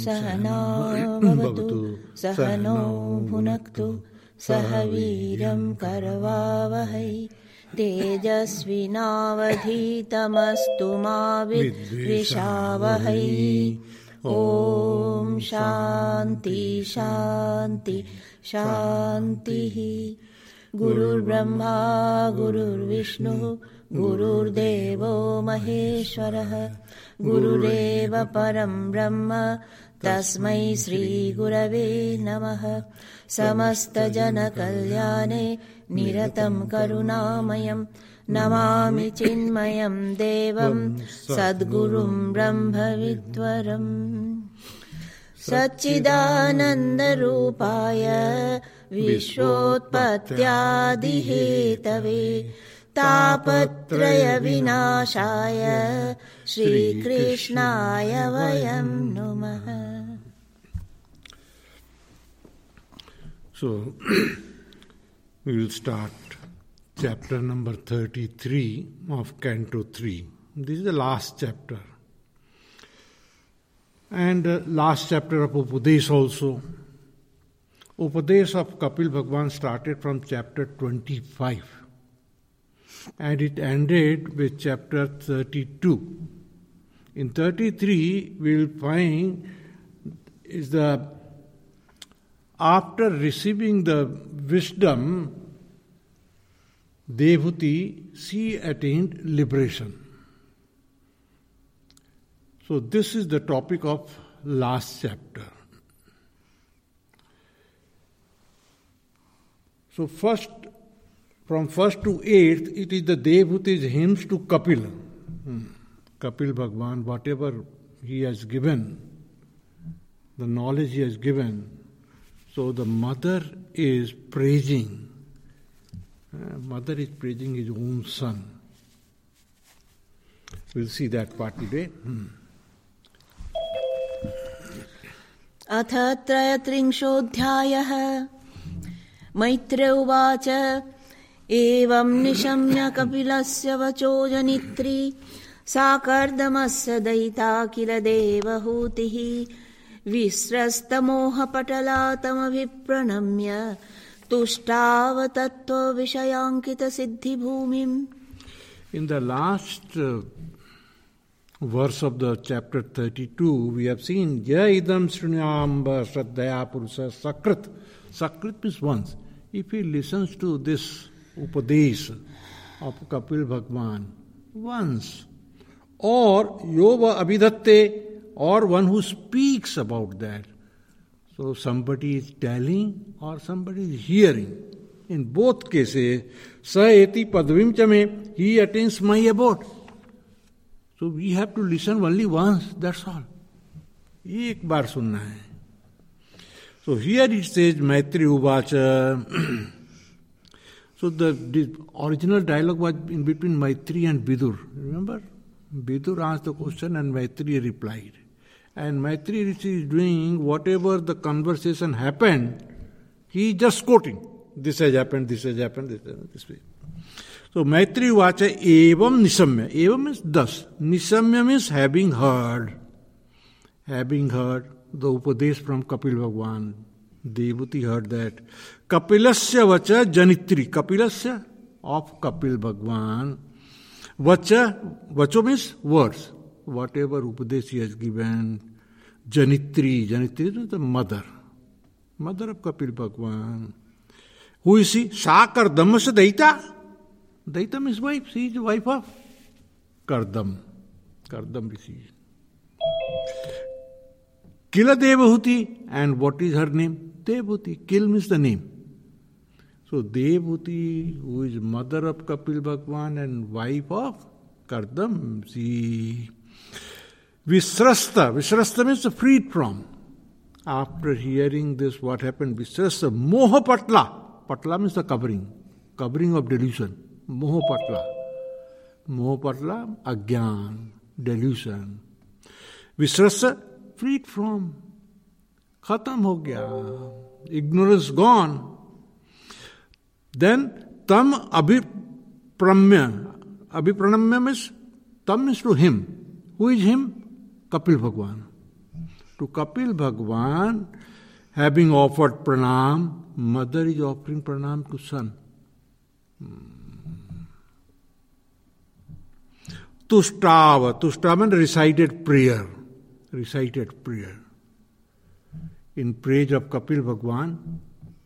सहना भवतु सहनौ भुनक्तु सह वीर्यं करवावहै तेजस्विनावधीतमस्तु मा विद्विषावहै। ॐ शान्ति शान्ति शान्तिः। गुरुर्ब्रह्मा गुरुर्विष्णुः गुरुर्देवो महेश्वरः गुरुरेव परं ब्रह्म तस्मै श्रीगुरवे नमः। समस्तजनकल्याणे निरतं करुणामयं नमामि चिन्मयं देवं सद्गुरुं ब्रह्मविद्वरम्। सच्चिदानन्दरूपाय विश्वोत्पत्त्यादिहेतवे तापत्रयविनाशाय श्रीकृष्णाय वयं नुमः। So, we will start chapter number 33 of Canto 3. This is the last chapter. And last chapter of Upadesh also. Upadesh of Kapil Bhagwan started from chapter 25. And it ended with chapter 32. In 33, we will find is the after receiving the wisdom, Devahuti, she attained liberation. So this is the topic of last chapter. So first, from 1st to 8th, it is the Devahuti's hymns to Kapil. Kapil Bhagwan, whatever he has given, the knowledge he has given. So the mother is praising. Mother is praising his own son. We'll see that part today. अथ त्रयत्रिंशोऽध्यायः। मैत्रेय उवाच एवं निशम्य कपिलस्य वचो जनित्री सा कर्दमस्य दयिता किल देवहूतिः विस्रस्तमोहपटला तमभिप्रणम्य तुष्टावतत्त्वविषयाङ्कितसिद्धिभूमिम्। In the last verse of the chapter 32, we have seen Ya idam srunyamba shraddhaya purusa sakrit. Sakrit means once. If he listens to this Upadesh of Kapil Bhagwan once, or Yova Abhidatte, or one who speaks about that. So somebody is telling or somebody is hearing. In both cases, Sa eti padvim chame, he attains my abode. So we have to listen only once, that's all. Ek baar sunna hai. So here it says Maitri Uvacha. So the original dialogue was in between Maitri and Vidur. Remember? Vidur asked the question and Maitri replied. And Maitri is doing whatever the conversation happened, he is just quoting. This has happened, this has happened, this way. So Maitri Vacha evam nisamya. Evam means thus. Nisamya means having heard. Having heard the Upadesh from Kapil Bhagwan. Devahuti heard that. Kapilasya vacha janitri. Kapilasya of Kapil Bhagwan. Vacha, vacho means words. Whatever Upadesh he has given. Janitri. Janitri is the mother. Mother of Kapil Bhagwan. Who is she? Sa Kardamasa Daita. Daita means wife. She is the wife of Kardam. Kardam Rishi. Kila Devahuti. And what is her name? Devahuti. Kil means the name. So Devahuti, who is mother of Kapil Bhagwan and wife of Kardam, she Visrasta. Visrasta means freed from. After hearing this, what happened? Visrasta. Moha Patla. Patla means the covering. Covering of delusion. Moha Patla. Moha Patla, Agyan, delusion. Visrasta, freed from. Khatam ho gaya. Ignorance gone. Then tam abhipramya. Abhipranamya means tam means to him. Who is him? Kapil Bhagwan. To Kapil Bhagwan, having offered pranam, mother is offering pranam to son. Tushtava. Tushtava means recited prayer. Recited prayer. In praise of Kapil Bhagwan.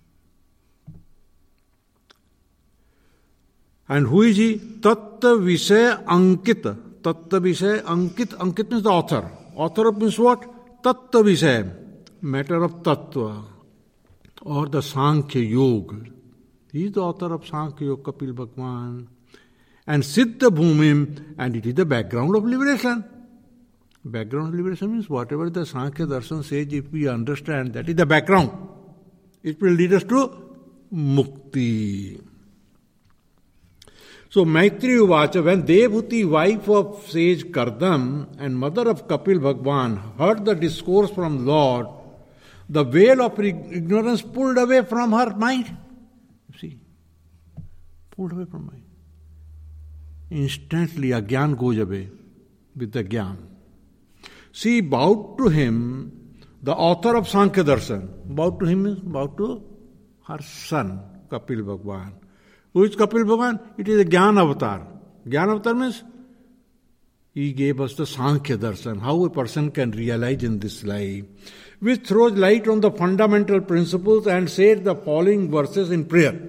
And who is he? Tattva Vishay Ankita. Tattva Vishay Ankit. Ankit means the author. Author of means what? Tattva Vishay. Matter of Tattva. Or the Sankhya Yoga. He is the author of Sankhya Yoga, Kapil Bhagwan. And Siddha Bhumim, and it is the background of liberation. Background of liberation means whatever the Sankhya Darshan says, if we understand, that is the background. It will lead us to Mukti. So Maitri Uvacha, when Devhuti, wife of sage Kardam and mother of Kapil Bhagwan, heard the discourse from Lord, the veil of ignorance pulled away from her mind. You see, pulled away from mind. Instantly, Agyan goes away with the Gyan. She bowed to him, the author of Sankhya Darshan. Bowed to him means bowed to her son, Kapil Bhagwan. Who is Kapil Bhagwan? It is a Gyan avatar. Gyan avatar means he gave us the Sankhya Darshan, how a person can realize in this life, which throws light on the fundamental principles and said the following verses in prayer.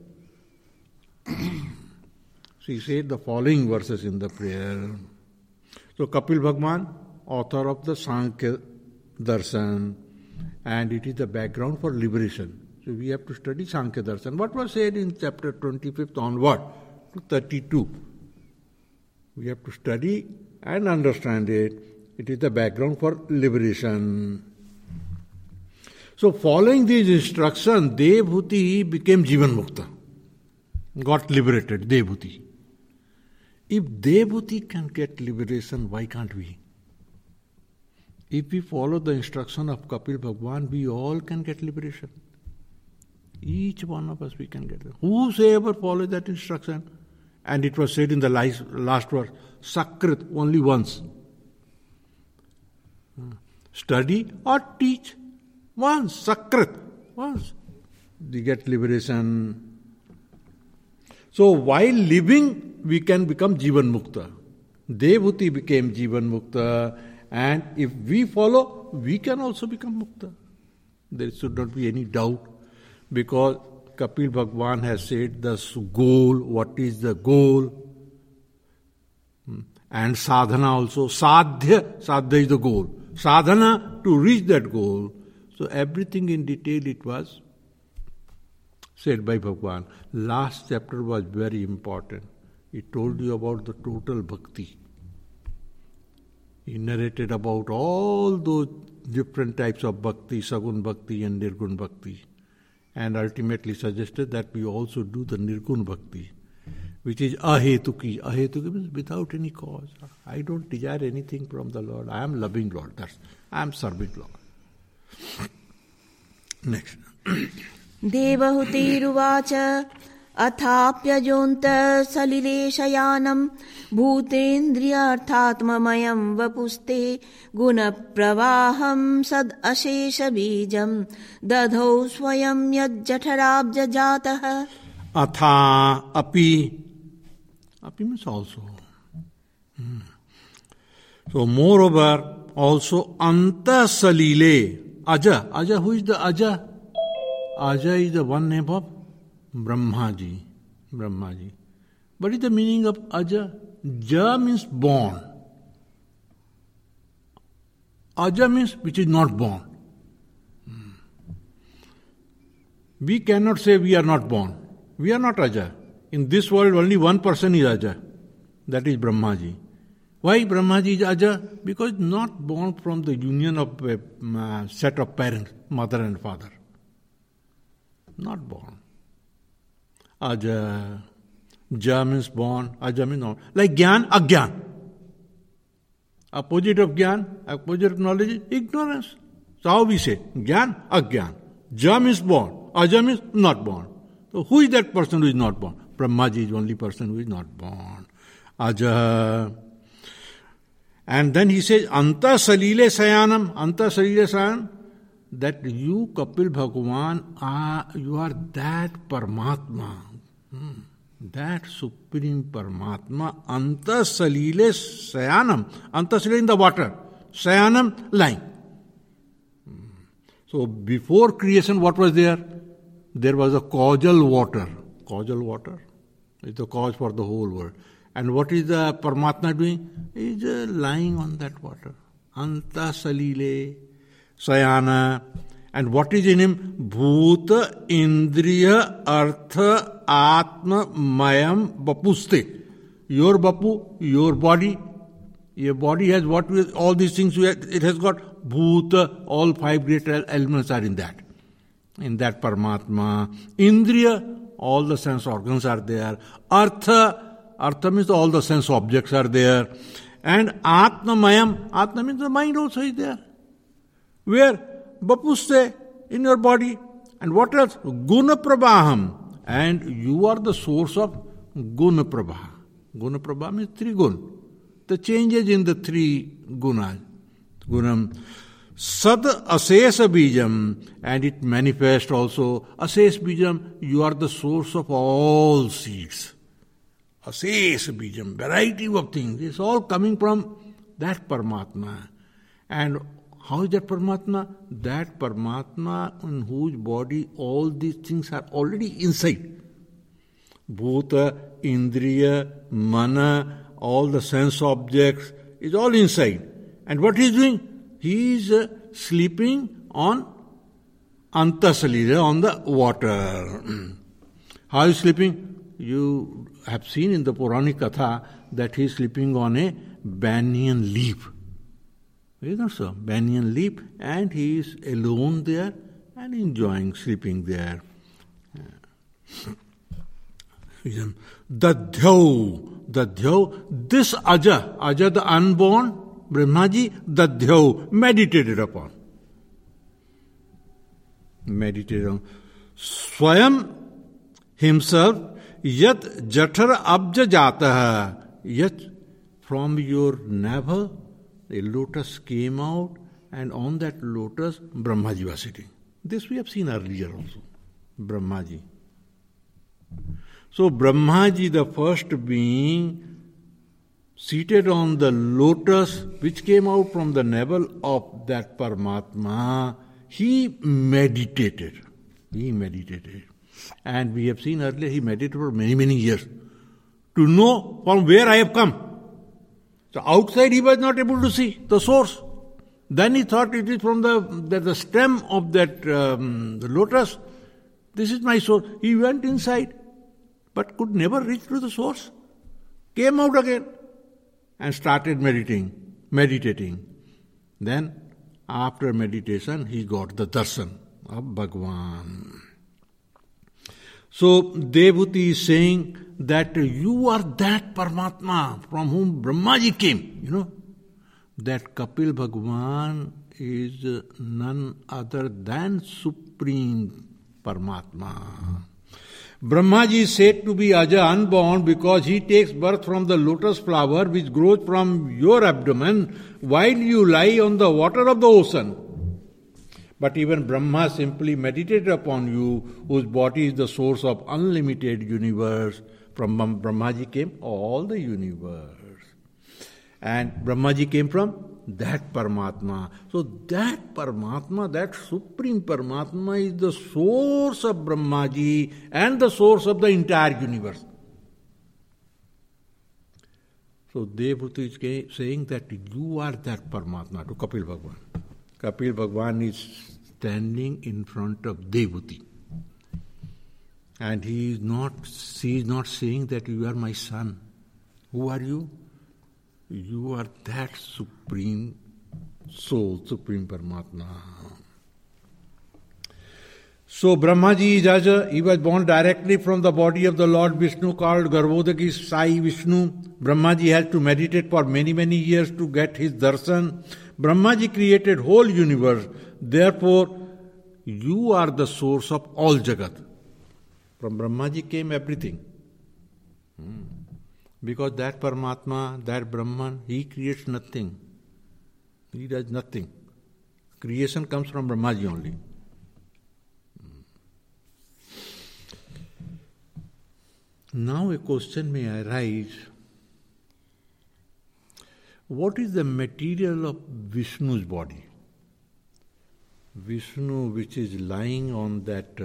She said the following verses in the prayer. So Kapil Bhagwan, author of the Sankhya Darshan, and it is the background for liberation. So we have to study Sankhya Darshan. What was said in chapter 25 onward to 32? We have to study and understand it. It is the background for liberation. So following these instructions, Devhuti became Jivan Mukta. Got liberated, Devhuti. If Devhuti can get liberation, why can't we? If we follow the instruction of Kapil Bhagwan, we all can get liberation. Each one of us we can get it. Whosoever follows that instruction, and it was said in the last verse, Sakrit, only once. Study or teach. Once, Sakrit, once. We get liberation. So while living, we can become Jivan Mukta. Devhuti became Jivan Mukta, and if we follow, we can also become Mukta. There should not be any doubt, because Kapil Bhagwan has said the goal, what is the goal, and sadhana also. Sadhya is the goal. Sadhana to reach that goal. So everything in detail it was said by Bhagwan. Last chapter was very important. He told you about the total bhakti. He narrated about all those different types of bhakti, Sagun Bhakti and Nirgun Bhakti, and ultimately suggested that we also do the Nirgun Bhakti, which is ahetuki. Ahetuki means without any cause. I don't desire anything from the Lord. I am loving Lord. I am serving Lord. Next. Devahutiruvacha अथाप्यजोऽन्तः सलिलेशयानम् भूतेन्द्रियार्थात्ममयम् वपुस्ते गुणप्रवाहम् सद् अशेषबीजम् दधौ स्वयं यज्जठराब्जजातः. Atha, api. Api means also. So moreover, also anta salile. Aja. Aja, who is the Aja? Aja is the one name of Brahmaji. What is the meaning of Aja? Ja means born. Aja means which is not born. We cannot say we are not born. We are not Aja. In this world only one person is Aja. That is Brahmaji. Why Brahmaji is Aja? Because not born from the union of a set of parents, mother and father. Not born. Aja. Ja means born, Aja means not. Like Gyan, Agyan. Opposite of Gyan, opposite of knowledge is ignorance. So how we say? Gyan, Agyan. Ja means born, Aja means not born. So who is that person who is not born? Brahmaji is the only person who is not born. Aja. And then he says, Anta Salile Sayanam, Anta Salile Sayanam, that you, Kapil Bhagavan, you are that Paramatma, that Supreme Paramatma, Anta Salile Sayanam, Anta Salile in the water, Sayanam lying. So before creation, what was there? There was a causal water. Causal water is the cause for the whole world. And what is the Paramatma doing? He is lying on that water. Anta Salile Sayana. And what is in him? Bhuta Indriya Artha Atma Mayam Bapuste. Your Bapu, your body. Your body has what? All these things, it has got Bhuta, all 5 great elements are in that. In that Paramatma. Indriya, all the sense organs are there. Artha means all the sense objects are there. And Atma Mayam, Atma means the mind also is there. Where? Bapuste, in your body. And what else? Guna Prabhaham. And you are the source of Guna Prabha. Guna Prabha means 3 gun. The changes in the 3 gunas. Gunam. Sad Asesa Bijam. And it manifests also. Asesa Bijam, you are the source of all seeds. Asesa Bijam, variety of things. It's all coming from that Paramatma. And how is that Paramatma? That Paramatma in whose body all these things are already inside. Bhuta, Indriya, Mana, all the sense objects is all inside. And what he is doing? He is sleeping on Antasalila, on the water. How is he sleeping? You have seen in the Puranic Katha that he is sleeping on a banyan leaf. Is not so? Banyan leaf, and he is alone there and enjoying sleeping there. Dadhyav, this Aja the unborn, Brahmaji, Dadhyav, meditated upon. Meditated on. Swayam himself, Yat Jathar Abja Jataha, yet from your navel, a lotus came out, and on that lotus, Brahmaji was sitting. This we have seen earlier also. Brahmaji. So, Brahmaji, the first being, seated on the lotus which came out from the navel of that Paramatma, he meditated. And we have seen earlier, he meditated for many, many years to know from where I have come. So outside he was not able to see the source. Then he thought it is from the stem of that the lotus. This is my source. He went inside, but could never reach to the source. Came out again and started meditating. Then, after meditation, he got the darshan of Bhagavan. So, Devuti is saying that you are that Paramatma from whom Brahmaji came. That Kapil Bhagavan is none other than Supreme Paramatma. Brahmaji is said to be Aja, unborn, because he takes birth from the lotus flower which grows from your abdomen while you lie on the water of the ocean. But even Brahma simply meditated upon you, whose body is the source of unlimited universe. From Brahmaji came all the universe. And Brahmaji came from that Paramatma. So that Paramatma, that Supreme Paramatma is the source of Brahmaji and the source of the entire universe. So Devuti is saying that you are that Paramatma to Kapil Bhagavan. Kapil Bhagavan is standing in front of Devuti. And he is not saying that you are my son. Who are you? You are that Supreme Soul, Supreme Paramatma. So Brahmaji is Aja. He was born directly from the body of the Lord Vishnu, called Garbhodaki Sai Vishnu. Brahmaji had to meditate for many, many years to get his darshan. Brahmaji created whole universe. Therefore, you are the source of all Jagat. From Brahmaji came everything. Because that Paramatma, that Brahman, he creates nothing. He does nothing. Creation comes from Brahmaji only. Now a question may arise. What is the material of Vishnu's body? Vishnu, which is lying on that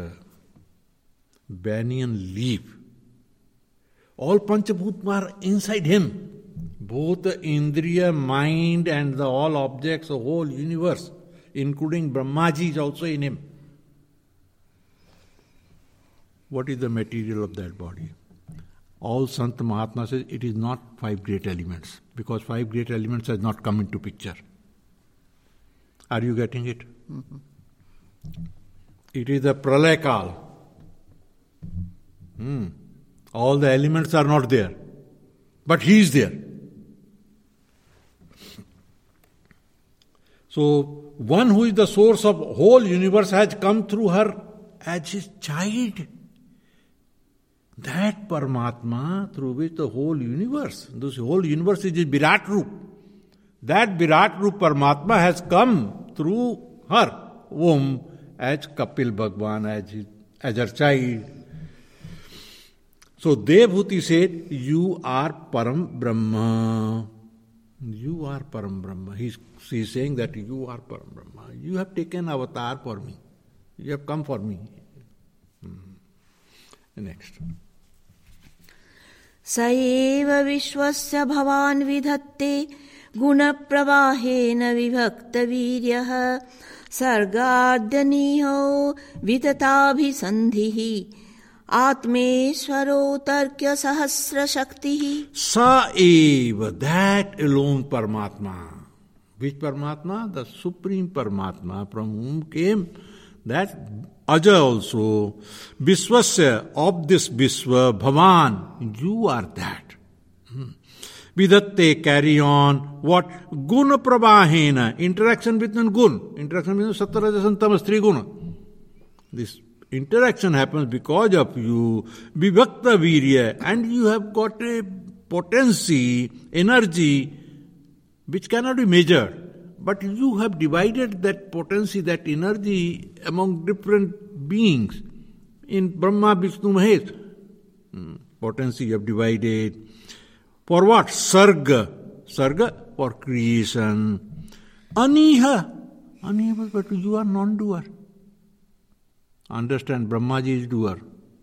banyan leaf. All Panchabhutma are inside him. Both the Indriya, mind and the all objects, the whole universe, including Brahmaji, is also in him. What is the material of that body? All Sant Mahatma says it is not 5 great elements, because 5 great elements has not come into picture. Are you getting it? Mm-hmm. It is the Pralay Kal. All the elements are not there, but he is there. So, one who is the source of whole universe has come through her as his child. That Paramatma through which the whole universe, this whole universe is his Virat Roop. That Virat Roop Paramatma has come through her womb as Kapil Bhagwan, as her child. So Devhuti said, you are Param Brahma. You are Param Brahma. He is saying that you are Param Brahma. You have taken avatar for me. You have come for me. Next. स एव विश्वस्य भवान् विधत्ते गुणप्रवाहेन विभक्तवीर्यः सर्गाद्यनीहो वितताभिसन्धिः आत्मेश्वरो तर्क्य सहस्रशक्तिः. Sa eva, that alone Paramatma. Which Paramatma? The Supreme Paramatma from whom came that Aja also. Vishwasya, of this Vishwa, Bhavan, you are that. Vidatte, carry on. What? Guna prabhahena, interaction between gun. Interaction between Sattva, Tamas, 3 guna. This interaction happens because of you, vivakta virya, and you have got a potency, energy, which cannot be measured. But you have divided that potency, that energy among different beings in Brahma, Vishnu, Mahesh. Potency you have divided. For what? Sarga. Sarga for creation. Aniha. Aniha, but you are non-doer. Understand, Brahmaji is doer.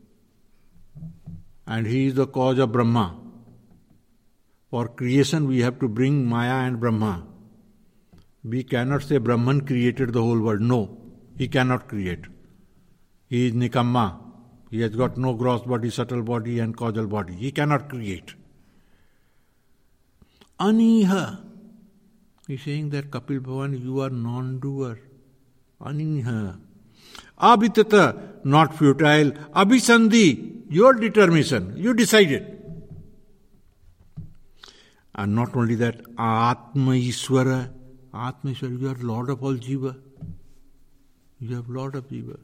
And he is the cause of Brahma. For creation we have to bring Maya and Brahma. We cannot say Brahman created the whole world. No, he cannot create. He is Nikamma. He has got no gross body, subtle body and causal body. He cannot create. Aniha. He is saying that Kapil Bhavan, you are non-doer. Aniha. Abhitata, not futile. Abhisandhi, your determination. You decided. And not only that, Atma Ishvara. Atma Ishvara, you are Lord of all Jiva. You have Lord of Jiva.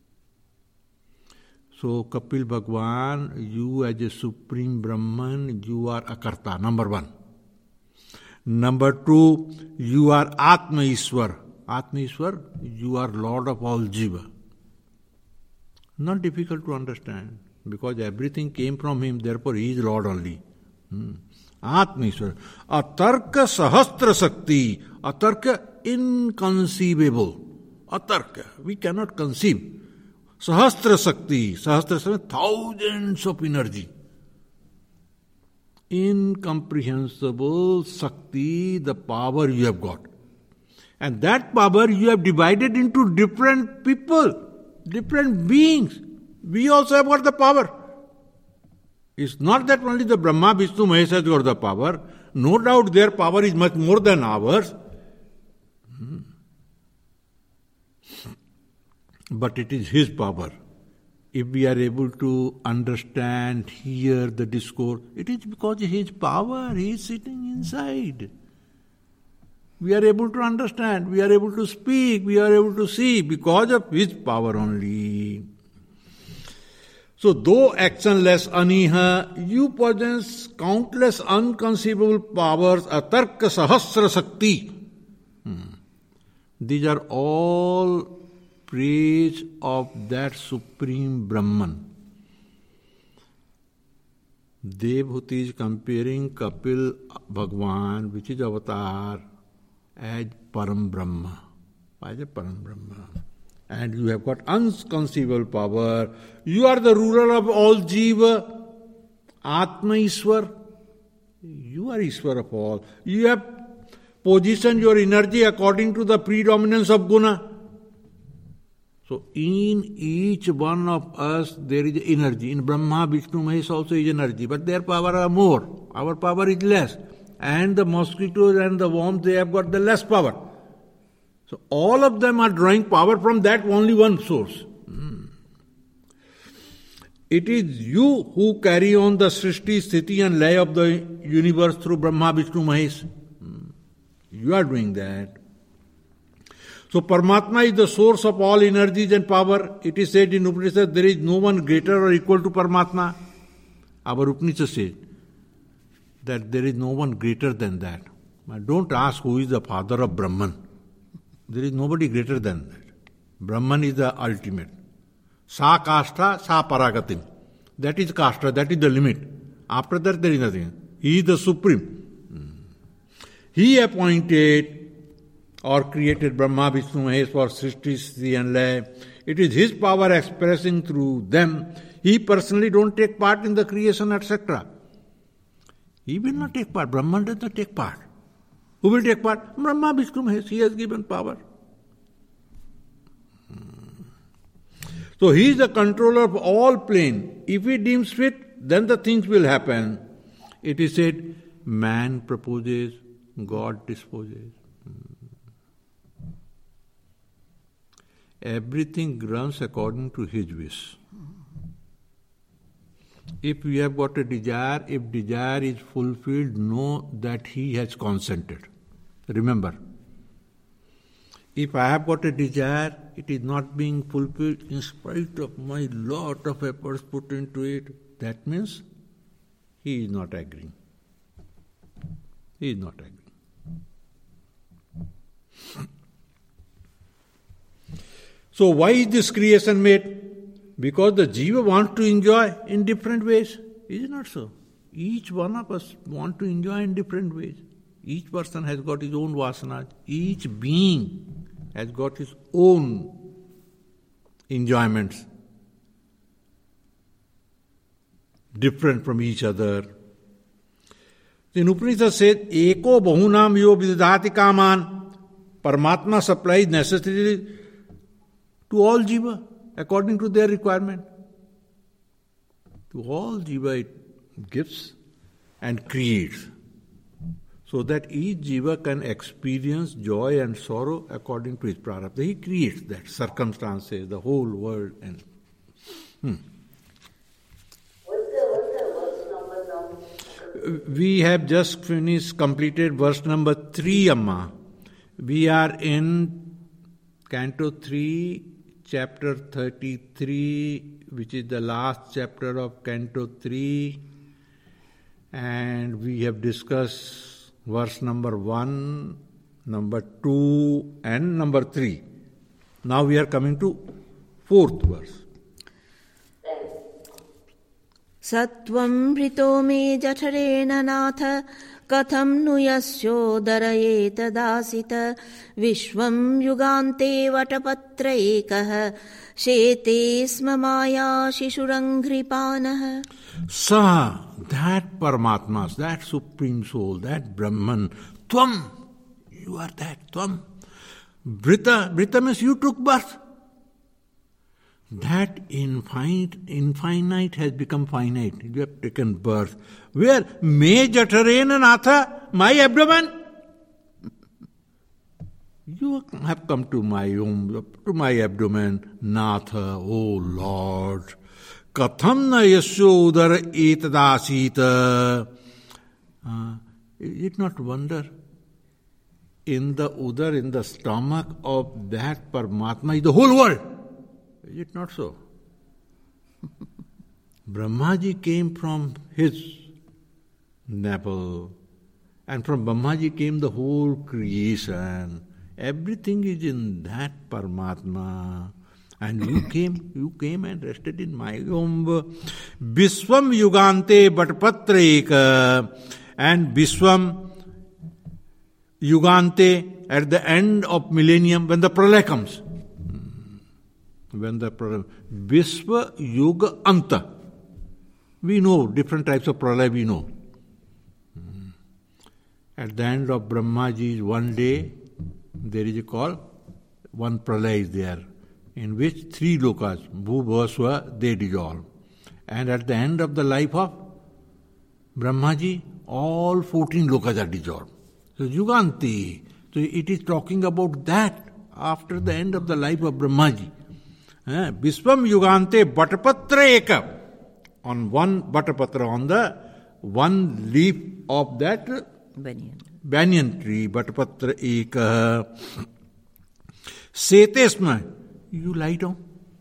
So Kapil Bhagwan, you as a Supreme Brahman, you are Akarta, number 1. Number 2, you are Atma Ishwar. Atma Ishwar, you are Lord of all Jiva. Not difficult to understand, because everything came from him, therefore he is Lord only. Atma Ishwar. Atarka Sahastra Sakti. Atarka, inconceivable. Atarka, we cannot conceive. Sahastra Sakti. Sahastra Sakti, thousands of energy. Incomprehensible Sakti, the power you have got. And that power you have divided into different people, different beings. We also have got the power. It's not that only the Brahma, Vishnu, Mahesh has got the power. No doubt their power is much more than ours. But it is his power. If we are able to understand, hear the discourse, it is because of his power. He is sitting inside. We are able to understand, we are able to speak, we are able to see because of his power only. So, though actionless aniha, you possess countless unconceivable powers, atarka sahasra sakti. These are all praise of that Supreme Brahman. Devhuti is comparing Kapil Bhagwan, which is avatar, as Param Brahma. As a Param Brahma. And you have got unconceivable power. You are the ruler of all Jiva, Atma Ishwar. You are Ishwar of all. You have positioned your energy according to the predominance of Guna. So in each one of us there is energy. In Brahma, Vishnu, Mahesh also is energy. But their power are more. Our power is less. And the mosquitoes and the worms, they have got the less power. So all of them are drawing power from that only one source. It is you who carry on the Srishti, Sthiti and Lay of the universe through Brahma, Vishnu, Mahesh. You are doing that. So Paramatma is the source of all energies and power. It is said in Upanishad, there is no one greater or equal to Paramatma. Our Upanishad says that there is no one greater than that. But don't ask who is the father of Brahman. There is nobody greater than that. Brahman is the ultimate. Sa kashta, sa paragatim. That is kashta, that is the limit. After that there is nothing. He is the supreme. He appointed or created Brahma, Vishnu, Mahesh for Srishti, Sthiti and Lay. It is his power expressing through them. He personally don't take part in the creation, etc. He will not take part. Brahman does not take part. Who will take part? Brahma, Vishnu, Mahesh. He has given power. So he is the controller of all plane. If he deems fit, then the things will happen. It is said, man proposes, God disposes. Everything runs according to his wish. If we have got a desire, if desire is fulfilled, know that he has consented. Remember, if I have got a desire, it is not being fulfilled in spite of my lot of efforts put into it, that means he is not agreeing. He is not agreeing. So why is this creation made? Because the Jiva wants to enjoy in different ways. Is it not so? Each one of us wants to enjoy in different ways. Each person has got his own vasanas. Each being has got his own enjoyments, different from each other. In Upanishad says, Eko bahunam yo vidadhati kaman. Paramatma supplies necessities to all jiva according to their requirement. To all jiva it gives and creates, so that each jiva can experience joy and sorrow according to his prarabdha. He creates that circumstances, the whole world. And What's the verse number now? we have just completed verse number 3, Amma. We are in Canto 3, chapter 33, which is the last chapter of Canto 3. And we have discussed verse number 1, number 2 and number 3. Now we are coming to 4th verse. Sattvam rito me jatharena natha katham nu yasyodarayet dasita vishvam yugante vatapatra ekah shete sma maya shishurangripanah. Sa, that Paramatma, that Supreme Soul, that Brahman, Tvam, you are that Tvam. Brita means you took birth. That infinite has become finite. You have taken birth. Where? Me jatharena natha, my abdomen. You have come to my womb, to my abdomen, Natha, O Lord. Katham na yasyo udara etadasita. Is it not wonder? In the udar, in the stomach of that Paramatma is the whole world. Is it not so? Brahmaji came from his navel, and from Brahmaji came the whole creation. Everything is in that Paramatma. And you came and rested in my womb. Viswam Yugante Vatpatra Eka. And Viswam Yugante, at the end of millennium, when the pralaya comes. Visva Yuga Anta. We know different types of pralaya, we know. At the end of Brahmaji's one day, there is a call, one pralaya is there, in which 3 lokas, Bhu, Bhava, Swa, they dissolve. And at the end of the life of Brahmaji, all 14 lokas are dissolved. So Yuganti. So it is talking about that after the end of the life of Brahmaji. Viswam Yugante Vatpatra Eka. On one Vatapatra, on the one leaf of that banyan tree, Vatpatra Eka. Setesma. You lie down.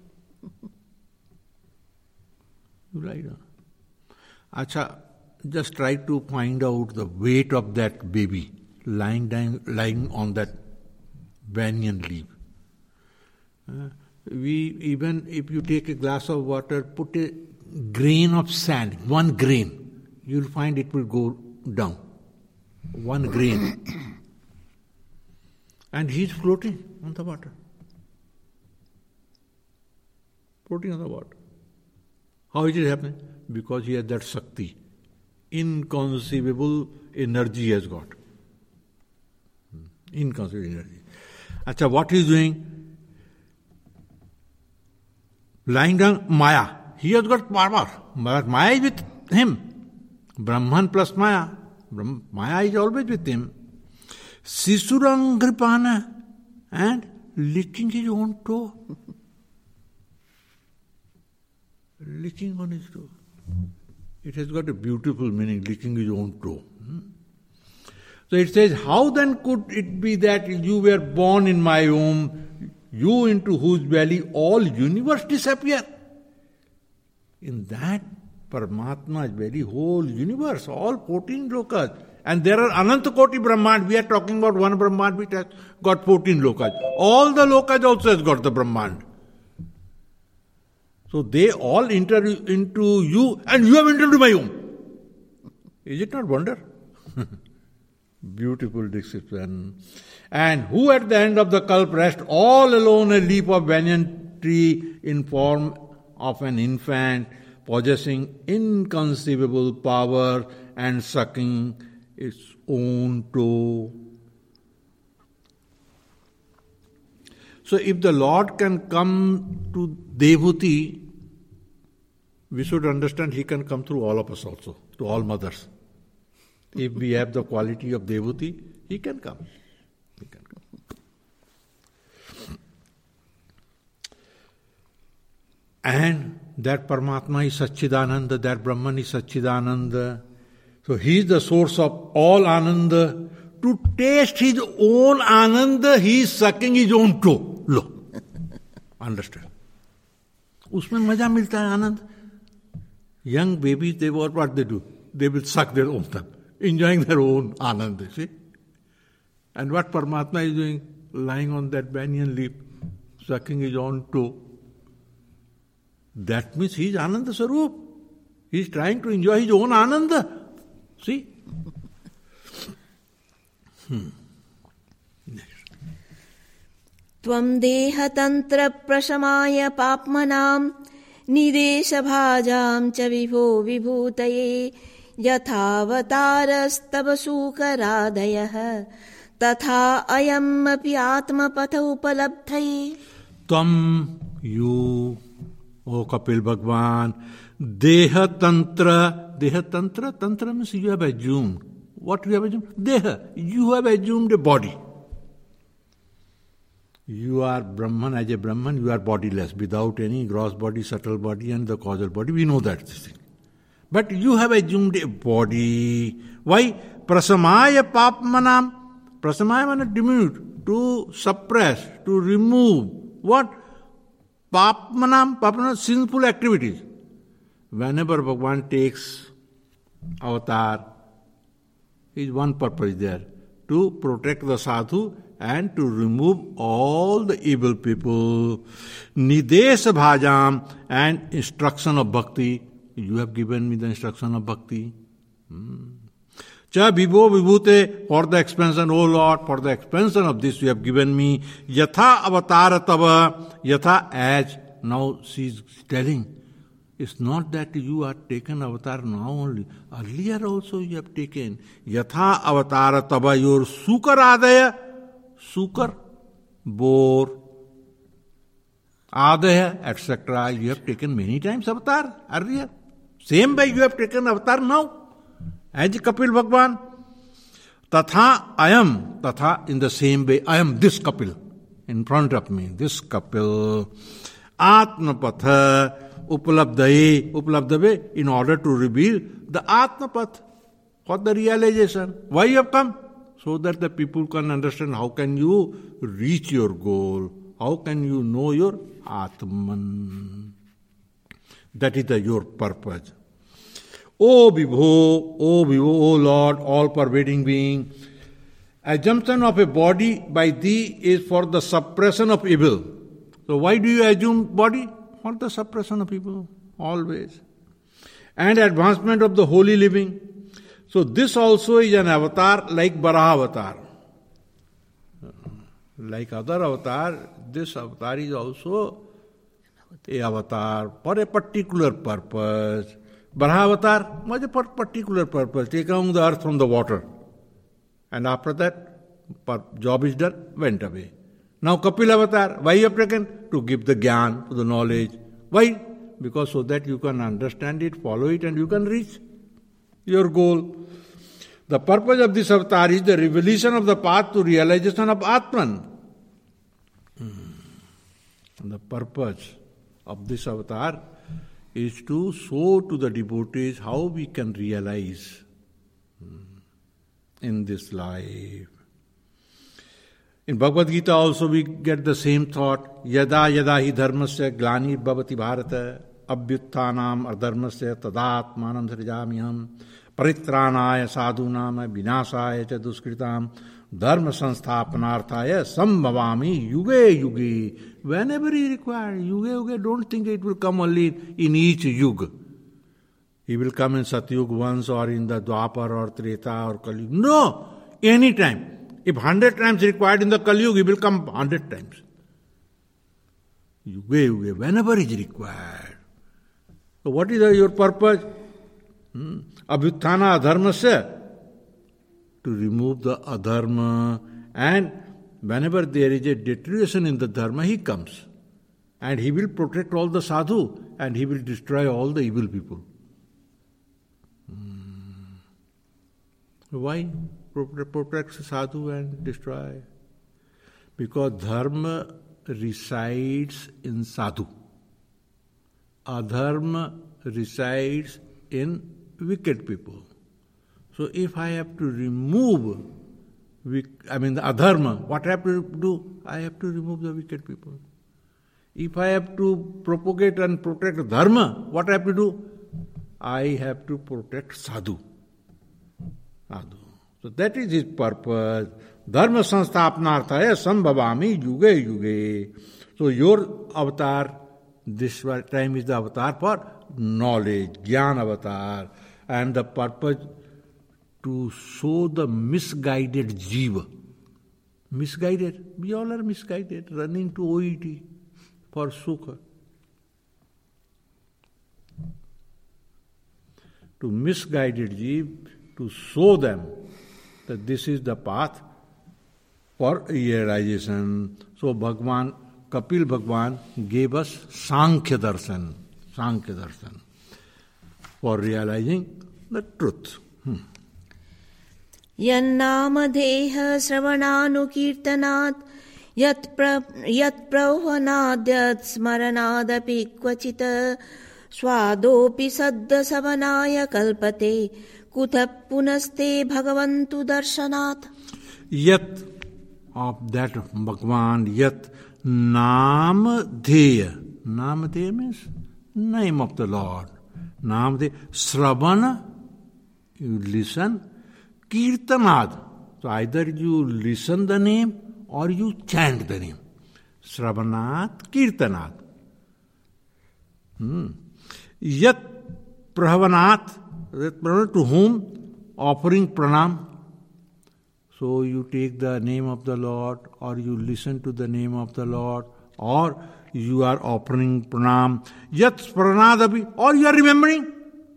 You lie down. Acha, just try to find out the weight of that baby lying on that banyan leaf. Even if you take a glass of water, put a grain of sand, 1 grain, you'll find it will go down. 1 grain. And he's floating on the water. Floating on the water. How is it happening? Because he has that Shakti. Inconceivable energy he has got. Inconceivable energy. Acha, what he is doing? Lying down, Maya. He has got power. Maya is with him. Brahman plus Maya. Maya is always with him. Sisurang and licking his own toe. Licking on his toe. It has got a beautiful meaning, licking his own toe. So it says, how then could it be that you were born in my womb, you into whose belly all universe disappear? In that Paramatma's belly, whole universe, all 14 lokas. And there are Ananta Koti Brahmand. We are talking about one Brahmand which has got 14 lokas. All the lokas also has got the Brahmand. So they all enter into you, and you have entered into my womb. Is it not wonder? Beautiful description. And who at the end of the kalp rest all alone a leaf of banyan tree in form of an infant, possessing inconceivable power and sucking its own toe. So if the Lord can come to Devuti, we should understand he can come through all of us also, to all mothers. If we have the quality of Devuti, he can come. He can come. And that Paramatma is Satchidananda, that Brahman is Satchidananda. So he is the source of all Ananda. To taste his own Ananda, he is sucking his own toe. Lo. Understand? Usme maja milta hai, Anand. Young babies, they what they do? They will suck their own thumb, enjoying their own Ananda, see? And what Paramatma is doing? Lying on that banyan leaf, sucking his own toe. That means he is Ananda Sarup. He is trying to enjoy his own Ananda. See? त्वं देहतन्त्र प्रशमाय पाप्मनां निदेशभाजां च विभो विभूतये यथावतारस्तव सूकरादयः तथा अयमपि आत्मपथ उपलब्धये. त्वं you, O Kapil Bhagwan, Deha Tantra means you have assumed. What you have assumed? Deha, you have assumed a body. You are Brahman, as a Brahman, you are bodiless, without any gross body, subtle body and the causal body. We know that thing. But you have assumed a body. Why? Prasamaya papmanam. Prasamaya means dimute, to suppress, to remove. What? Papmanam, sinful activities. whenever Bhagavan takes avatar, is one purpose there, to protect the sadhu and to remove all the evil people. Nidesha bhajam, and instruction of bhakti. You have given me the instruction of bhakti. Cha vibho vibhute, for the expansion, O Lord, for the expansion of this you have given me. Yatha avatar tava, yatha, as. Now she is telling, it's not that you are taken avatar now only. Earlier also you have taken. Yatha avatar tava, your sukar adaya, sukar, boar, adaya, etc. You have taken many times avatar earlier. Same way you have taken avatar now. As Kapil Bhagwan. Tatha ayam, tatha in the same way, I am this Kapil in front of me, this Kapil. Atmapatha upalabdhaye, upalabdhave, in order to reveal the Atmapath for the realization. Why you have come? So that the people can understand how can you reach your goal, how can you know your Atman. That is your purpose. O Vibho, O Lord, all-pervading being, assumption of a body by thee is for the suppression of evil. So why do you assume body? For the suppression of evil, always. And advancement of the holy living. So this also is an avatar like Varaha avatar. Like other avatar, this avatar is also a avatar for a particular purpose. Varaha avatar was a particular purpose, taking the earth from the water. And after that, job is done, went away. Now Kapil avatar, why you have taken? To give the gyan, to the knowledge. Why? Because so that you can understand it, follow it, and you can reach your goal. The purpose of this avatar is the revelation of the path to realization of Atman. And the purpose of this avatar is to show to the devotees how we can realize in this life. In Bhagavad Gita also we get the same thought. Yada yada hi dharmasya glani bhavati bharata abhyutthanam adharmasya tadatmanam srijamiham paritranaya sadhunam vinasaya cha duskritam dharma sansthapanarthaya sambhavami yuge yuge. Whenever he requires, yuge yuge, don't think it will come only in each yuga. He will come in Satyug once or in the Dwapar or Treta or Kali Yuga. No! Anytime. If 100 times required in the Kali Yuga, he will come 100 times. Yuge yuge, whenever is required. So what is your purpose? Abhyuthana adharmasya. To remove the adharma, and whenever there is a deterioration in the dharma, he comes. And he will protect all the sadhu, and he will destroy all the evil people. Why protect sadhu and destroy? Because dharma resides in sadhu. Adharma resides in wicked people. So if I have to remove the adharma, what I have to do? I have to remove the wicked people. If I have to propagate and protect dharma, what I have to do? I have to protect sadhu. So that is his purpose. Dharma sansthapanarthaya sambhavami yuge yuge. So your avatar, this time is the avatar for knowledge, jnana avatar. And the purpose to show the misguided jiva. Misguided? We all are misguided, running to OET for sukha. To misguided jiva, to show them that this is the path for realization. So Bhagwan, Kapil Bhagwan gave us Sankhya Darshan for realizing the truth. यन्नामधेह श्रवणानुकीर्तनात् यत्प्रवहनाद्यत् स्मरणादपि क्वचित् स्वादोऽपि सद्दसवनाय कल्पते कुतः पुनस्ते भगवन्तु दर्शनात्. Yat of that Bhagwan, Yat Namadheya. Namadheya means name of the Lord. Naam de Sravana, you listen. Kirtanad, so either you listen the name or you chant the name. Sravanat, Kirtanat. Yat Prahavanat, to whom offering pranam. So you take the name of the Lord, or you listen to the name of the Lord, or you are offering pranam. Yat Smaranadapi, or you are remembering.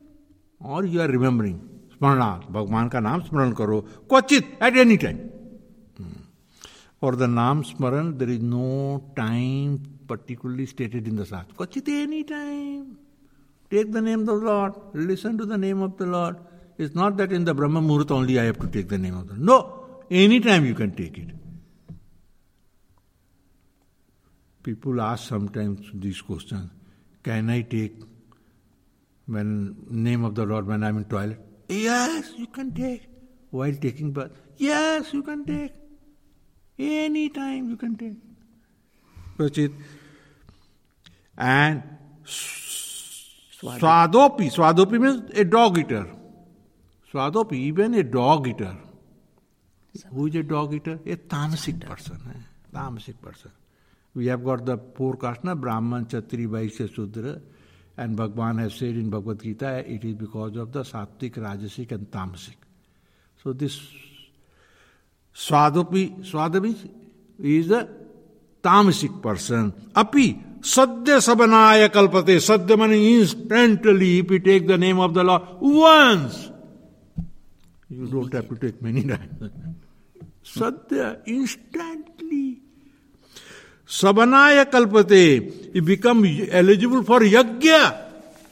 Smaranad, Bhagwan ka naam smaran karo. Kvachit, at any time. For the naam smaran, there is no time particularly stated in the Shastra. Kvachit, any time. Take the name of the Lord, listen to the name of the Lord. It's not that in the Brahma Muhurat only I have to take the name of the Lord. No, any time you can take it. People ask sometimes these questions. Can I take name of the Lord when I am in toilet? Yes, you can take. While taking bath? Yes, you can take. Any time you can take. Prachit. And Swadopi means a dog eater. Swadopi, even a dog eater. Who is a dog eater? A tamasic person. Tamasic person. We have got the four castes, Brahman, Kshatri, Vaishya, Shudra. And Bhagwan has said in Bhagavad Gita, it is because of the Sattvic, Rajasic and Tamasic. So this Swadopi is a tamasic person. Api, Sadhya Sabanaya Kalpate. Sadhya meaning instantly, if you take the name of the Lord once, you don't have to take many times. Sadhya, instantly. Sabanaya Kalpate, you become eligible for Yajna.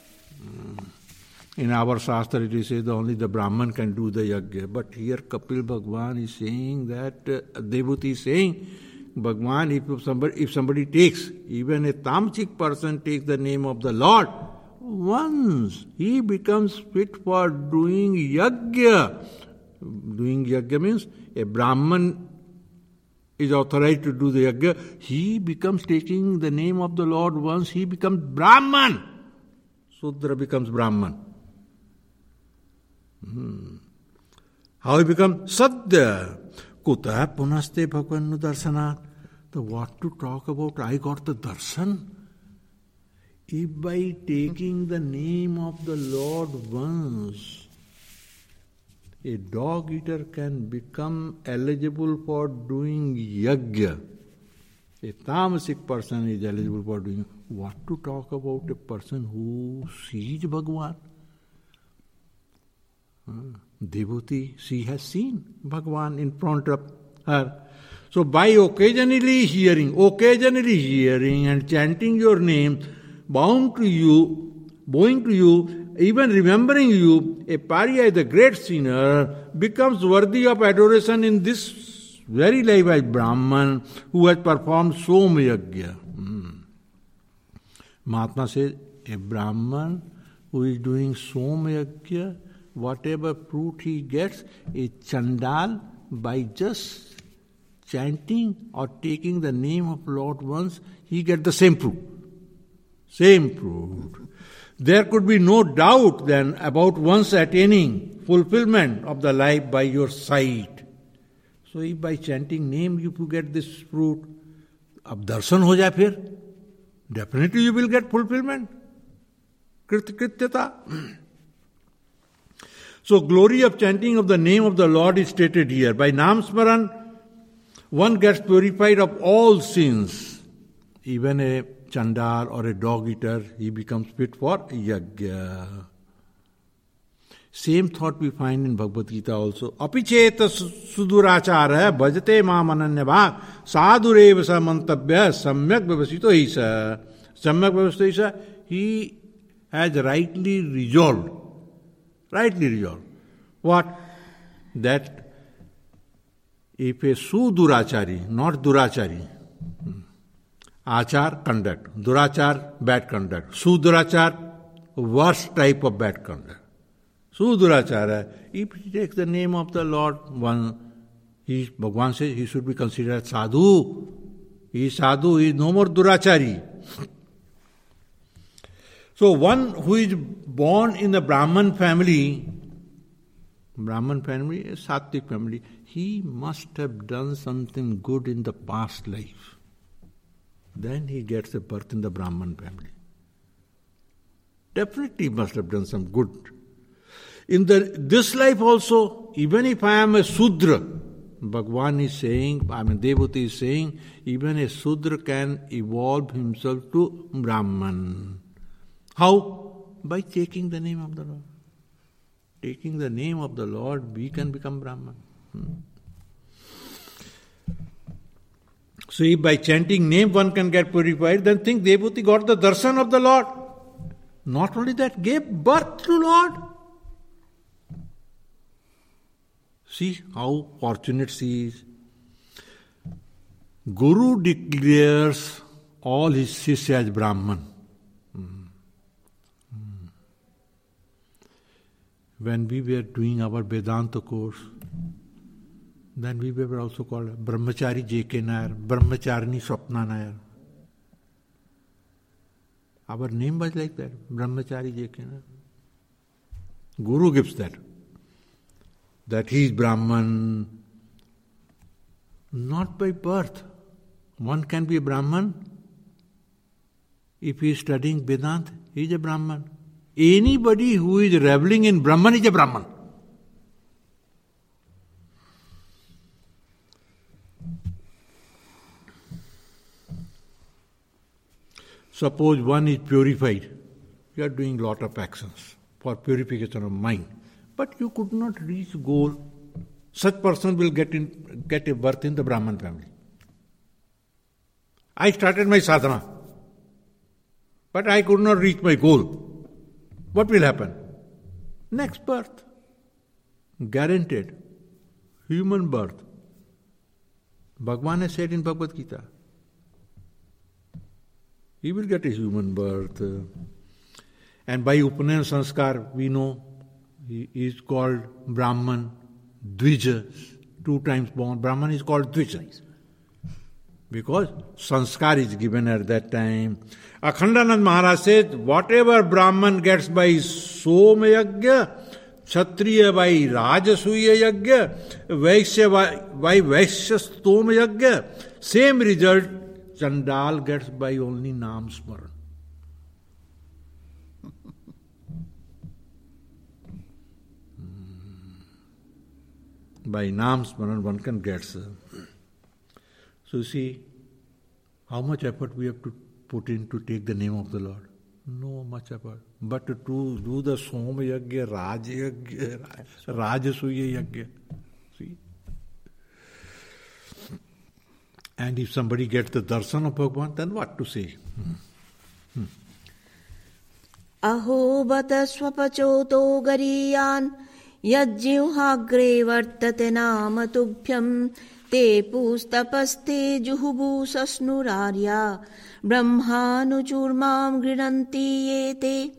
In our Shastra it is said only the Brahman can do the Yajna. But here Kapil Bhagwan is saying that, Devati is saying, Bhagwan, if somebody takes, even a tamasic person takes the name of the Lord, once he becomes fit for doing Yajna. Doing Yajna means a Brahman is authorized to do the Yajna. He becomes taking the name of the Lord once, he becomes Brahman. Sudra becomes Brahman. How he becomes? Sadhya. Kuta punaste bhagavanu darsanat. So what to talk about? I got the darshan. If by taking the name of the Lord once, a dog eater can become eligible for doing yajna, a tamasic person is eligible for doing. What to talk about a person who sees Bhagwan? Devoti, she has seen Bhagwan in front of her. So by occasionally hearing and chanting your name, bowing to you, even remembering you, a pariah, the great sinner, becomes worthy of adoration in this very life as Brahman who has performed Soma Yajna. Mahatma says, a Brahman who is doing Soma Yajna, whatever fruit he gets, a Chandal, by just chanting or taking the name of Lord once, he gets the same fruit. Same fruit. There could be no doubt then about once attaining fulfillment of the life by your sight. So if by chanting name you get this fruit, ab darshan ho jaye phir, definitely you will get fulfillment. Krityata. So glory of chanting of the name of the Lord is stated here. By Nam Smaran, one gets purified of all sins. Even a Chandal or a dog eater, he becomes fit for Yajna. Same thought we find in Bhagavad Gita also. Apicheta sudurachara bhajate mam ananyabha sadhurev sa mantabhya samyak vyavasito isa. Samyak vyavasito isa, he has rightly resolved. What? That if a sudurachari, not durachari, achar, conduct, durachar, bad conduct, sudurachar, worst type of bad conduct. Sudurachara, if he takes the name of the Lord, Bhagwan says he should be considered sadhu. He is sadhu, he is no more durachari. So one who is born in the Brahman family, is Sattvic family, he must have done something good in the past life. Then he gets a birth in the Brahman family. Definitely must have done some good. In this life also, even if I am a Sudra, Bhagavan is saying, Devata is saying, even a Sudra can evolve himself to Brahman. How? By taking the name of the Lord. Taking the name of the Lord, we can become Brahman. So if by chanting name one can get purified, then think Devata got the darshan of the Lord. Not only that, gave birth to Lord. See how fortunate she is. Guru declares all his Shishya as Brahman. When we were doing our Vedanta course, then we were also called Brahmachari J.K. Nair, Brahmacharini Swapna Nair. Our name was like that, Brahmachari J.K. Nair. Guru gives that he is Brahman, not by birth. One can be a Brahman if he is studying Vedanta, he is a Brahman. Anybody who is reveling in Brahman is a Brahman. Suppose one is purified. You are doing lot of actions for purification of mind. But you could not reach goal. Such person will get a birth in the Brahman family. I started my sadhana, but I could not reach my goal. What will happen? Next birth. Guaranteed. Human birth. Bhagavan has said in Bhagavad Gita, he will get a human birth. And by Upanayana Sanskar, we know he is called Brahman, Dvija, 2 times born. Brahman is called Dvija. Because sanskar is given at that time. Akhandanand Maharaj says, whatever Brahman gets by Soma Yajna, Kshatriya by Rajasuya Yajna, Vaishya by Vaishya Stoma Yajna, same result Chandal gets by only Nam Smaran. By Nam Smaran one can get. So you see, how much effort we have to put in to take the name of the Lord? No much effort. But to do the Soma Yajna, Raj Yajna, Rajasuya Yajna. See? And if somebody gets the darshan of Bhagavan, then what to say? Aho bata swapachoto gariyan yajjivhagre vartate nama tubhyam te pustapaste juhubu sasnurarya brahmanuchurmam grinanti yete.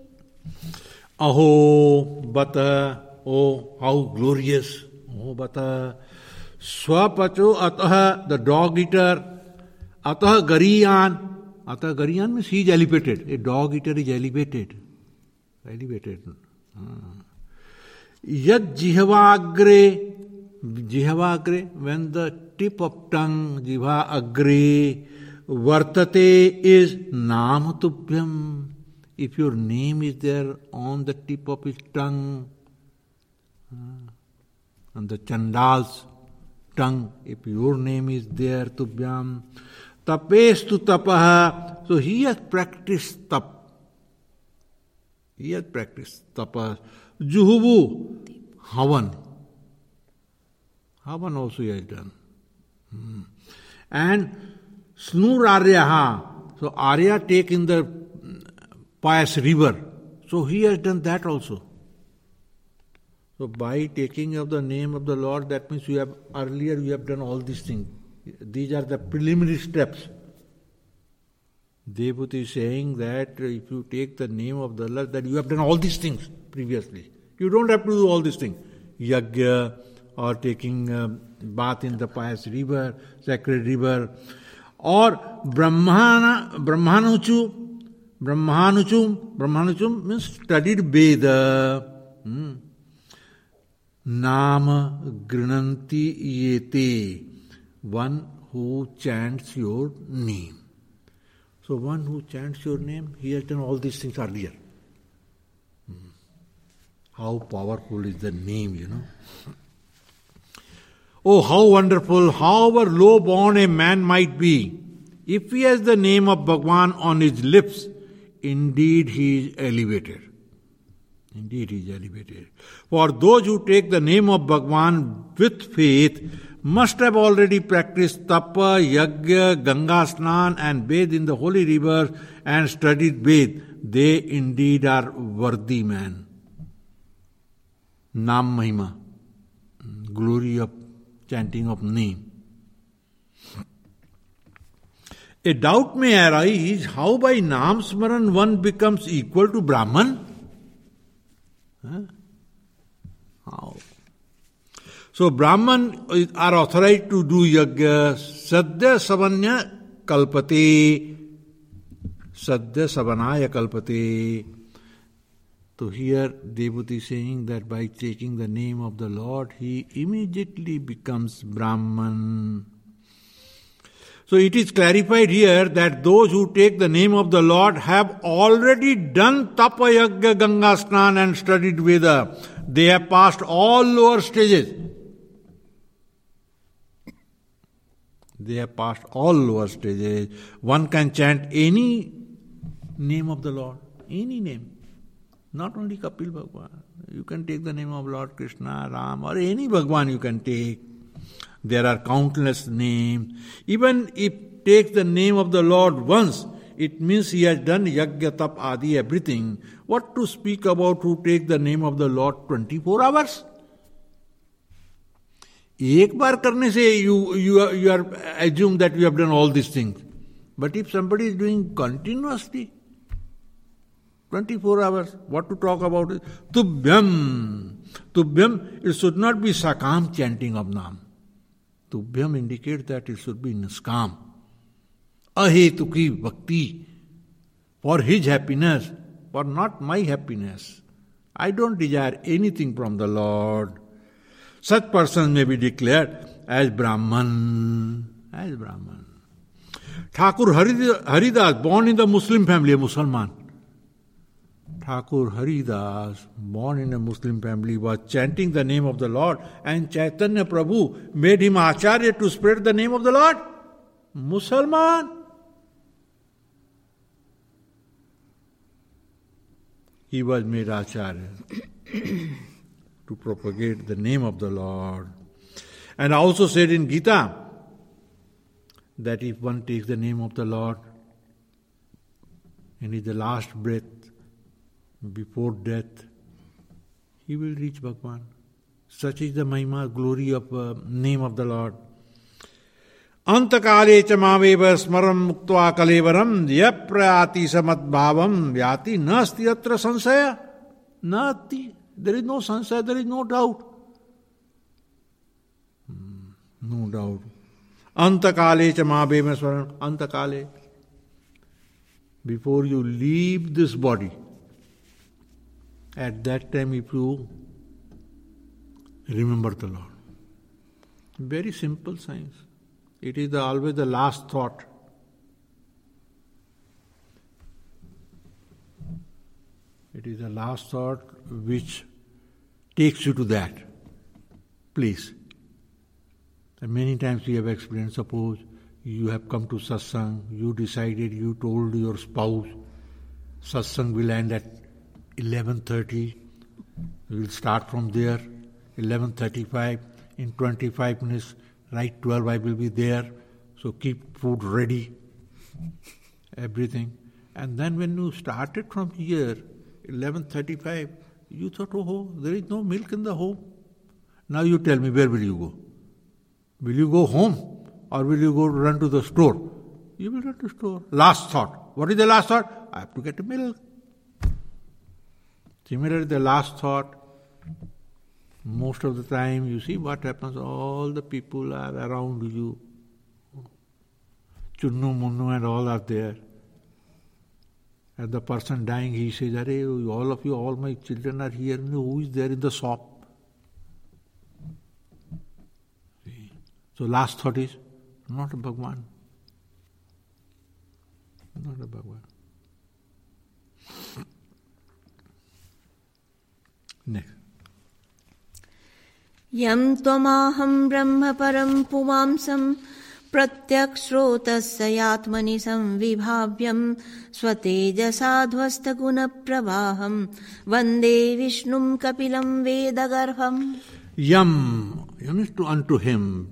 Aho bata, oh how glorious, oh bata. Swapacho ataha, the dog eater, ataha gariyan means he is elevated. A dog eater is elevated. Yad jihvagre, when the tip of tongue, jihva agre, vartate is nam tubhyam. If your name is there on the tip of his tongue, on the Chandal's tongue, if your name is there, tubhyam, tapestu tapaha, so he has practiced tap. Tapas. Juhubu, Havan. Havan also he has done. And Snur Aryaha, so Arya take in the pious river. So he has done that also. So by taking of the name of the Lord, that means you have done all these things. These are the preliminary steps. Devata is saying that if you take the name of the Lord, that you have done all these things previously. You don't have to do all these things. Yajna or taking bath in the pious river, sacred river, or Brahmanuchu, Brahmanuchum means studied Veda. Nama grinanti yete, one who chants your name. So one who chants your name, he has done all these things earlier. How powerful is the name, Oh, how wonderful, however low born a man might be, if he has the name of Bhagwan on his lips, indeed he is elevated. Indeed he is elevated. For those who take the name of Bhagwan with faith must have already practiced tapa, yajna, Ganga snan and bathed in the holy rivers and studied Ved. They indeed are worthy men. Nam Mahima, glory of chanting of name. A doubt may arise how by Nam Smaran one becomes equal to Brahman. How? So Brahman are authorized to do yajna sadhya savanya kalpate. Sadhya savanaya kalpate. So here Devati is saying that by taking the name of the Lord, he immediately becomes Brahman. So it is clarified here that those who take the name of the Lord have already done tapa, yajna, Ganga snan and studied Veda. They have passed all lower stages. They have passed all lower stages. One can chant any name of the Lord, any name. Not only Kapil Bhagwan. You can take the name of Lord Krishna, Ram, or any Bhagwan you can take. There are countless names. Even if takes the name of the Lord once, it means he has done yajna, tap, adi, everything. What to speak about who take the name of the Lord 24 hours? एक बार करने से you are assume that you have done all these things. But if somebody is doing continuously, 24 hours, what to talk about it? Tubhyam. Tubhyam, it should not be sakam chanting of Nam. Tubhyam indicates that it should be niskam. Ahetuki bhakti. For his happiness, for not my happiness. I don't desire anything from the Lord. Such persons may be declared as Brahman. As Brahman. Thakur Haridas, born in the Muslim family, a Musalman. Thakur Haridas, born in a Muslim family, was chanting the name of the Lord, and Chaitanya Prabhu made him Acharya to spread the name of the Lord. Musalman. He was made Acharya to propagate the name of the Lord. And also said in Gita that if one takes the name of the Lord and is the last breath before death, he will reach Bhagwan. Such is the Mahima, glory of name of the Lord. Antakale chamaveva smaram muktva kalevaram yaprayati samadbhavam vyati nasti atra sansaya. Nati. There is no sansaya, there is no doubt. No doubt. Antakale chamaveva smaram. Antakale. Before you leave this body, at that time if you remember the Lord. Very simple science. It is always the last thought. It is the last thought which takes you to that place. And many times we have experienced, suppose you have come to satsang, you decided, you told your spouse, satsang will end at 11:30. We will start from there, 11:35. In 25 minutes, right 12 I will be there. So keep food ready, everything. And then when you started from here, 11:35, you thought, oh, there is no milk in the home. Now you tell me, where will you go? Will you go home or will you go run to the store? You will run to the store. Last thought. What is the last thought? I have to get milk. Similarly, the last thought, most of the time you see what happens, all the people are around you. Chunnu, Munnu and all are there. And the person dying, he says, "Arey, all of you, all my children are here. Who is there in the shop?" See? So last thought is, not a Bhagwan. Not a Bhagwan. Next. यं त्वमाहं ब्रह्म परं पुमांसं प्रत्यक्श्रोतस्य यात्मनि संविभाव्यं स्वतेजसाध्वस्तगुणप्रवाहं वन्दे विष्णुं कपिलं वेदगर्भम्. Yam is to unto him.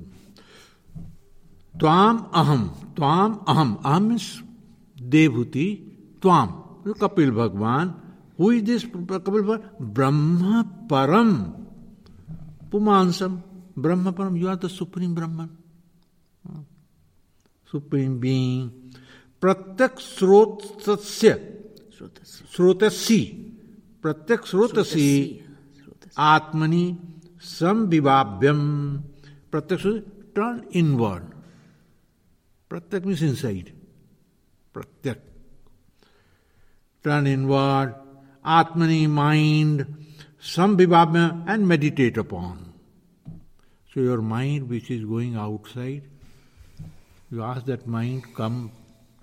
Tvam aham. Aham means Devhuti. Tvam, Kapil Bhagwan. Who is this Kapil Bhagwan? Brahma Param. Pumansam. Brahma Param, you are the Supreme Brahman. Supreme Being. Pratyak Srotasya. Srotasi. Pratyak Srotasi. Atmani Samvibhabhyam. Pratyak Srotasi, turn inward. Pratyak means inside. Pratyak. Turn inward. Atmani, mind. Samvibhabhyam, and meditate upon. So your mind which is going outside, you ask that mind, come.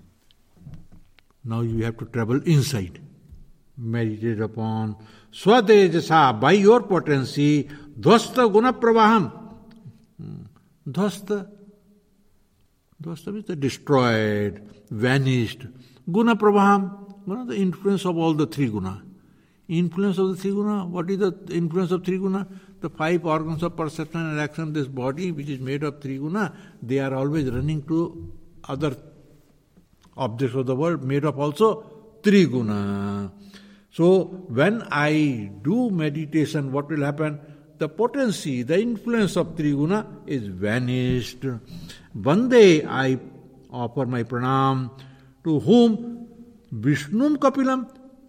Now you have to travel inside. Meditate upon. Svatejasa, by your potency, dhvasta guna pravaham. Dhvasta means the destroyed, vanished. Guna pravaham, guna the influence of all the three guna. Influence of the three guna, what is the influence of three guna? The five organs of perception and action, this body which is made of three guna, they are always running to other objects of the world made of also three guna. So when I do meditation, what will happen? The potency, the influence of three guna is vanished. One day I offer my pranam to whom? Vishnum Kapilam.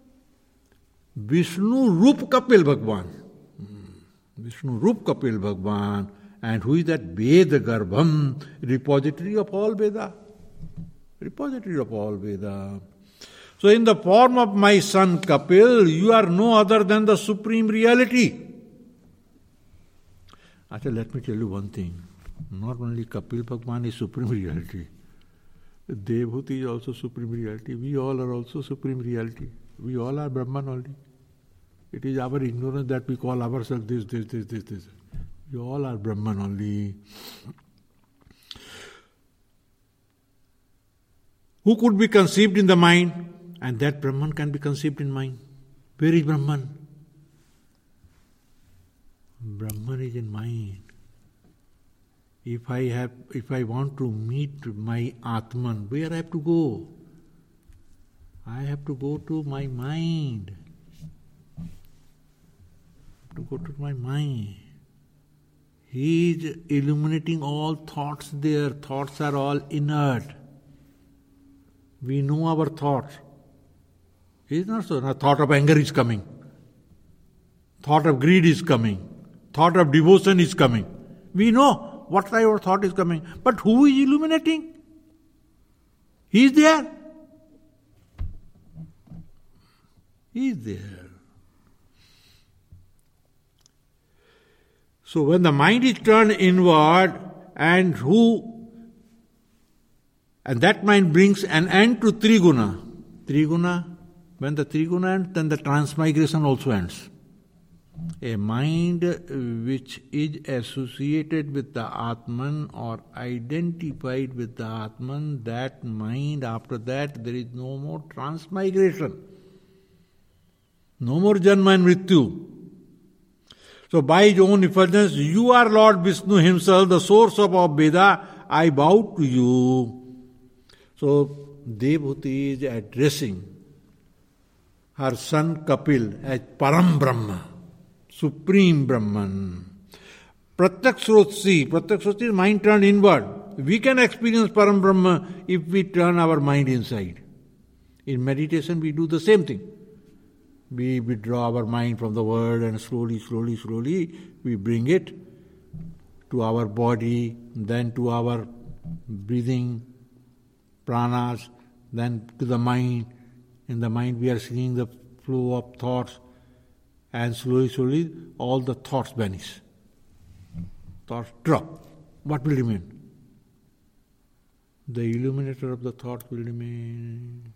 Vishnu Rup Kapil Bhagwan. Vishnu Rup Kapil Bhagwan. And who is that? Veda Garbham, repository of all Veda. Repository of all Veda. So in the form of my son Kapil, you are no other than the Supreme Reality. Actually, let me tell you one thing. Not only Kapil Bhagwan is Supreme Reality. Devhuti is also Supreme Reality. We all are also Supreme Reality. We all are Brahman only. It is our ignorance that we call ourselves this. We all are Brahman only. Who could be conceived in the mind? And that Brahman can be conceived in mind. Where is Brahman? Brahman is in mind. If I want to meet my Atman, where I have to go? I have to go to my mind. To go to my mind. He is illuminating all thoughts there. Thoughts are all inert. We know our thoughts. It is not so. Now, thought of anger is coming. Thought of greed is coming. Thought of devotion is coming. We know what type of thought is coming. But who is illuminating? He is there. He is there. So when the mind is turned inward and that mind brings an end to Triguna. When the Triguna ends, then the transmigration also ends. A mind which is associated with the Atman or identified with the Atman, that mind, after that there is no more transmigration. No more Janma and Mrityu. So by his own effulgence, you are Lord Vishnu himself, the source of all Veda. I bow to you. So Devhuti is addressing her son Kapil as Param Brahma, Supreme Brahman. Pratyakshrotsi is mind turned inward. We can experience Param Brahma if we turn our mind inside. In meditation we do the same thing. We withdraw our mind from the world and slowly we bring it to our body, then to our breathing, pranas, then to the mind, In the mind we are seeing the flow of thoughts, and slowly all the thoughts vanish. Thoughts drop. What will remain? The illuminator of the thoughts will remain.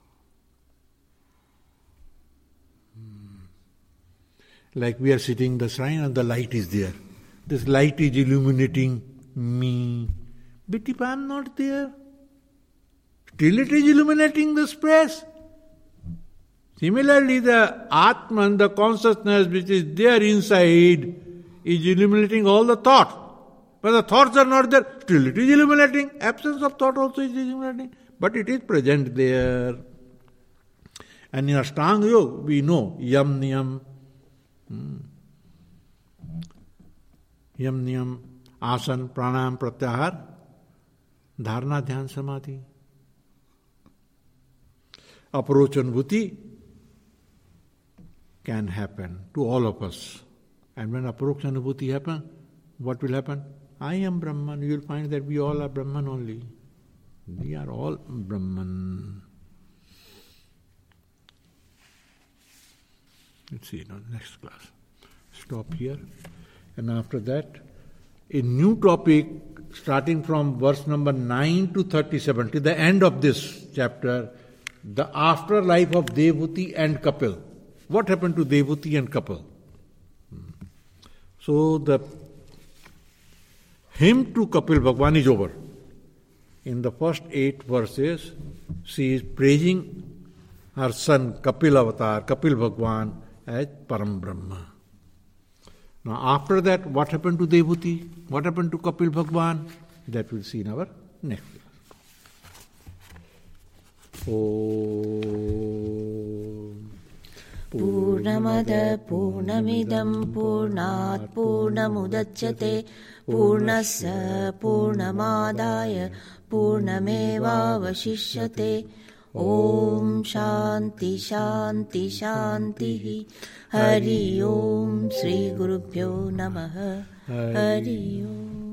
Like we are sitting in the shrine and the light is there. This light is illuminating me. But if I am not there, still it is illuminating the space. Similarly, the Atman, the consciousness which is there inside, is illuminating all the thoughts. But the thoughts are not there, still it is illuminating. Absence of thought also is illuminating. But it is present there. And in Ashtanga Yoga, we know Yam Niyam. Yam Niyam, Asan, Pranayam, Pratyahar, Dharana, Dhyan, Samadhi. Approach Anubhuti can happen to all of us. And when approach Anubhuti happens, what will happen? I am Brahman. You will find that we all are Brahman only. We are all Brahman. Let's see, next class. Stop here. And after that, a new topic starting from verse number 9 to 37, to the end of this chapter, the afterlife of Devahuti and Kapil. What happened to Devahuti and Kapil? So the hymn to Kapil Bhagwan is over. In the first 8 verses, she is praising her son Kapil Avatar, Kapil Bhagwan, as Param Brahma. Now after that, what happened to Devahuti? What happened to Kapil Bhagwan? That we'll see in our next class. Purnamada Purnamidam Purnat Purnamudachyate Purnasya Purnamadaya Purnamevavashishyate. Om Shanti Shanti Shanti. Hari Om Sri Gurubhyo Namaha. Hari Om.